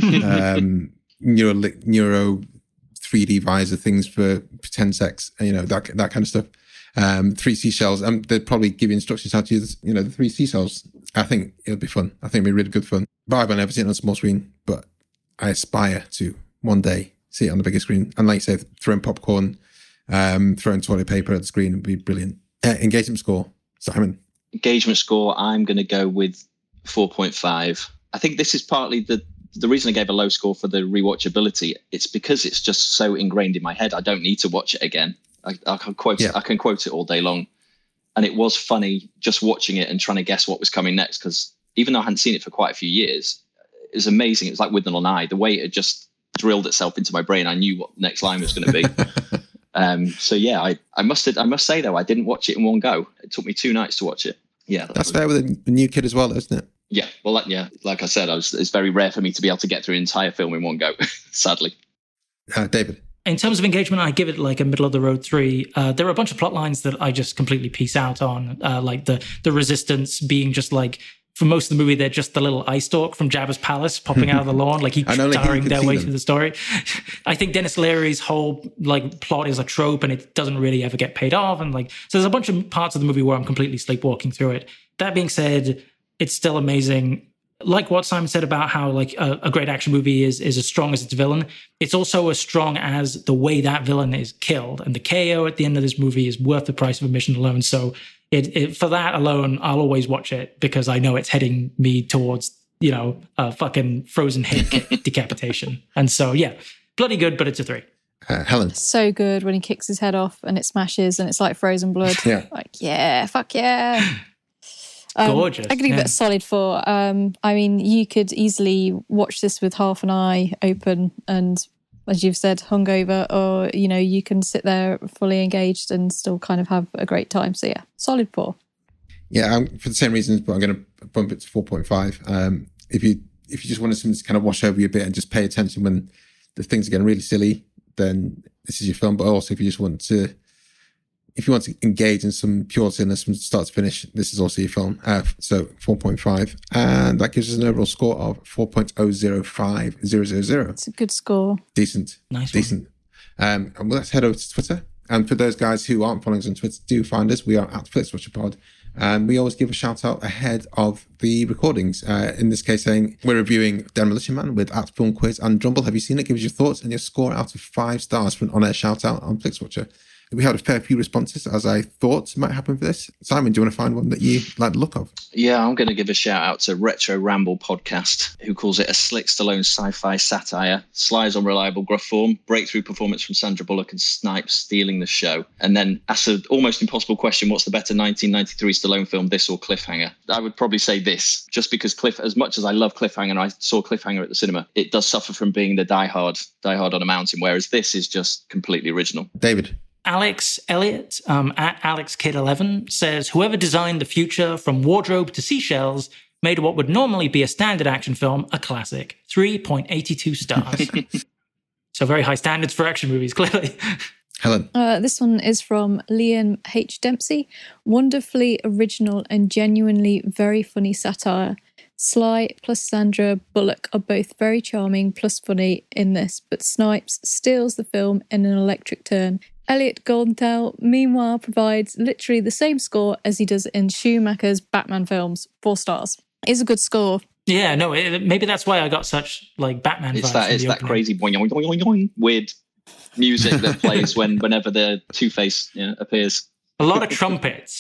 um, neuro, neuro three D visor things for pretend sex, you know, that that kind of stuff. Um, three seashells. Um, they'd probably give you instructions how to use, you know, the three seashells. I think it'll be fun. I think it'll be really good fun. But I've never seen it on a small screen, but I aspire to one day see it on the bigger screen. And like you say, throwing popcorn, um, throwing toilet paper at the screen would be brilliant. Uh, engagement score, Simon. Engagement score, I'm going to go with four point five. I think this is partly the the reason I gave a low score for the rewatchability. It's because it's just so ingrained in my head. I don't need to watch it again. I, I can quote yeah. I can quote it all day long. And it was funny just watching it and trying to guess what was coming next, because even though I hadn't seen it for quite a few years, it was amazing. It was like Withnell and I, the way it just drilled itself into my brain. I knew what the next line was going to be. um, so yeah, I, I must I must say though, I didn't watch it in one go. It took me two nights to watch it. Yeah, that that's was, fair with a new kid as well, isn't it? Yeah, well, like, yeah, like I said, I was, it's very rare for me to be able to get through an entire film in one go. Sadly, uh, David. In terms of engagement, I give it like a middle of the road three. Uh, there are a bunch of plot lines that I just completely piece out on, uh, like the the resistance being just like, for most of the movie, they're just the little eye stalk from Jabba's palace popping out of the lawn, like he's starring their way them. through the story. I think Denis Leary's whole like plot is a trope and it doesn't really ever get paid off. And like, so there's a bunch of parts of the movie where I'm completely sleepwalking through it. That being said, it's still amazing. Like what Simon said about how like a, a great action movie is is as strong as its villain, it's also as strong as the way that villain is killed. And the K O at the end of this movie is worth the price of admission alone. So it, it for that alone, I'll always watch it because I know it's heading me towards, you know, a fucking frozen head decapitation. And so, yeah, bloody good, but it's a three. Uh, Helen. So good when he kicks his head off and it smashes and it's like frozen blood. Yeah. Like, yeah, fuck yeah. Um, gorgeous. I could give yeah. it a solid four. Um, I mean, you could easily watch this with half an eye open and, as you've said, hungover, or, you know, you can sit there fully engaged and still kind of have a great time. So yeah, solid four. Yeah, um, for the same reasons, but I'm going to bump it to four point five. Um, if you if you just wanted something to kind of wash over you a bit and just pay attention when the things are getting really silly, then this is your film. But also, if you just want to, if you want to engage in some pure silliness from start to finish, this is also your film. Uh, so four point five, and that gives us an overall score of four point oh zero five zero zero zero. It's a good score. Decent, Nice decent. Um, and let's head over to Twitter. And for those guys who aren't following us on Twitter, do find us. We are at FlixWatcherPod. And we always give a shout out ahead of the recordings. Uh, in this case, saying we're reviewing Demolition Man with at Film Quiz and Drumble. Have you seen it? Give us your thoughts and your score out of five stars for an on-air shout out on FlixWatcher. We had a fair few responses, as I thought might happen for this. Simon, do you want to find one that you like the look of? Yeah, I'm going to give a shout out to Retro Ramble Podcast, who calls it a slick Stallone sci-fi satire, slides on reliable gruff form, breakthrough performance from Sandra Bullock and Snipes stealing the show. And then asks an almost impossible question, what's the better nineteen ninety-three Stallone film, this or Cliffhanger? I would probably say this, just because Cliff, as much as I love Cliffhanger, I saw Cliffhanger at the cinema, it does suffer from being the Die Hard, Die Hard on a Mountain, whereas this is just completely original. David? Alex Elliott, um, at Alex Kid eleven, says, whoever designed the future from wardrobe to seashells made what would normally be a standard action film a classic. three point eight two stars. So very high standards for action movies, clearly. Helen? Uh, this one is from Liam H. Dempsey. Wonderfully original and genuinely very funny satire. Sly plus Sandra Bullock are both very charming plus funny in this, but Snipes steals the film in an electric turn. Elliot Goldenthal, meanwhile, provides literally the same score as he does in Schumacher's Batman films. Four stars. It's a good score. Yeah, no, it, maybe that's why I got such like Batman vibes. It's that, from it's the that opening. crazy boing, boing, boing, boing, weird music that plays when whenever the Two-Face yeah, appears. A lot of trumpets.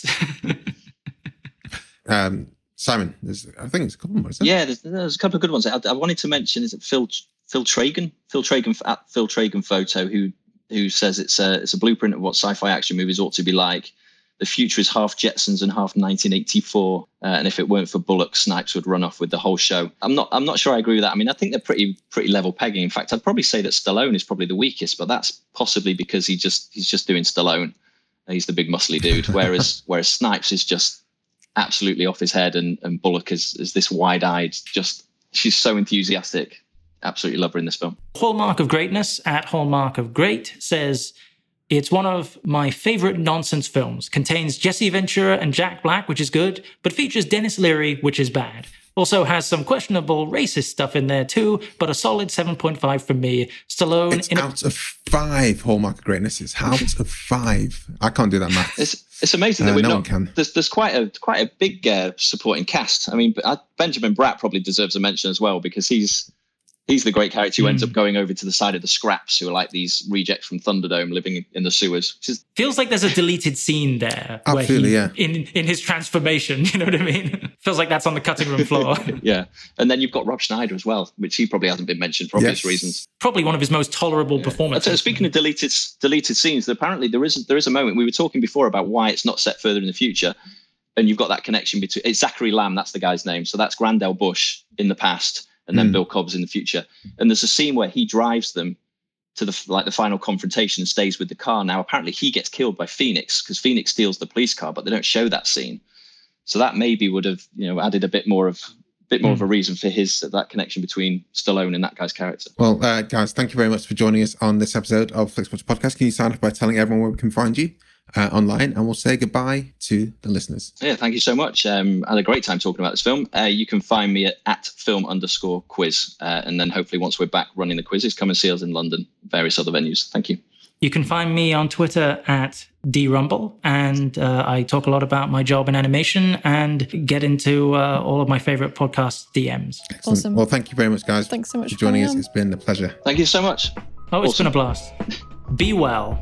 Um, Simon, there's, I think it's a couple more, isn't Yeah, there's, there's a couple of good ones. I, I wanted to mention, is it Phil Phil Tragan? Phil Tragan at Phil Tragan Photo, who who says it's a it's a blueprint of what sci-fi action movies ought to be like. The future is half Jetsons and half nineteen eighty-four, uh, and if it weren't for Bullock, Snipes would run off with the whole show. I'm not I'm not sure I agree with that. I mean, I think they're pretty pretty level pegging. In fact, I'd probably say that Stallone is probably the weakest, but that's possibly because he just he's just doing Stallone. He's the big muscly dude, whereas whereas Snipes is just absolutely off his head, and and Bullock is is this wide-eyed, just she's so enthusiastic. Absolutely love her in this film. Hallmark of Greatness at Hallmark of Great says, it's one of my favorite nonsense films. Contains Jesse Ventura and Jack Black, which is good, but features Dennis Leary, which is bad. Also has some questionable racist stuff in there too, but a solid seven point five from me. Stallone... It's in out a- of five Hallmark of Greatness. It's out of five. I can't do that math. It's it's amazing that Uh, we're no not. one can. There's there's quite a quite a big uh, supporting cast. I mean, uh, Benjamin Bratt probably deserves a mention as well, because he's he's the great character who ends up going over to the side of the Scraps, who are like these rejects from Thunderdome living in the sewers. Which is Feels like there's a deleted scene there. Absolutely, where he, yeah. In, in his transformation, you know what I mean? Feels like that's on the cutting room floor. yeah, and then you've got Rob Schneider as well, which he probably hasn't been mentioned for obvious Yes. reasons. Probably one of his most tolerable So, performances. speaking of deleted deleted scenes, apparently there is there is a moment we were talking before about why it's not set further in the future, and you've got that connection between it's Zachary Lamb, that's the guy's name, so that's Grandel Bush in the past, and then Mm. Bill Cobbs in the future. And there's a scene where he drives them to the like the final confrontation and stays with the car. Now apparently he gets killed by Phoenix because Phoenix steals the police car, but they don't show that scene. So that maybe would have you know added a bit more of bit more Mm. of a reason for his that connection between Stallone and that guy's character. Well, uh, guys, thank you very much for joining us on this episode of FlixWatch Podcast. Can you sign up by telling everyone where we can find you uh, online? And we'll say goodbye to the listeners. Yeah, thank you so much. Um, I had a great time talking about this film. Uh, you can find me at, at film underscore quiz. Uh, and then hopefully once we're back running the quizzes, come and see us in London, various other venues. Thank you. You can find me on Twitter at drumble, and uh, I talk a lot about my job in animation and get into uh, all of my favorite podcast D Ms. Excellent. Awesome. Well, thank you very much, guys. Thanks so much for for joining coming us. on. It's been a pleasure. Thank you so much. Oh, it's Awesome. been a blast. Be well.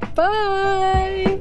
Bye.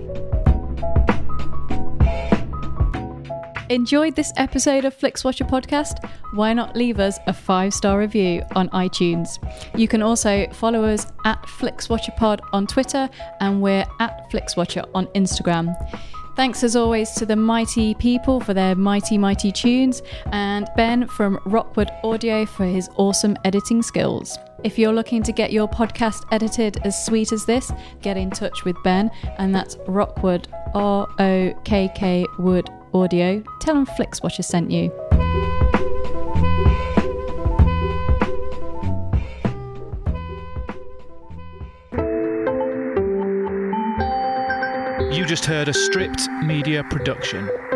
Enjoyed this episode of FlixWatcher Podcast? Why not leave us a five-star review on iTunes? You can also follow us at FlixWatcherPod on Twitter, and we're at FlixWatcher on Instagram. Thanks as always to the mighty people for their mighty, mighty tunes, and Ben from Rockwood Audio for his awesome editing skills. If you're looking to get your podcast edited as sweet as this, get in touch with Ben, and that's Rockwood, R O K K Wood Audio. Tell them Flixwatcher sent you. You just heard a Stripped Media production.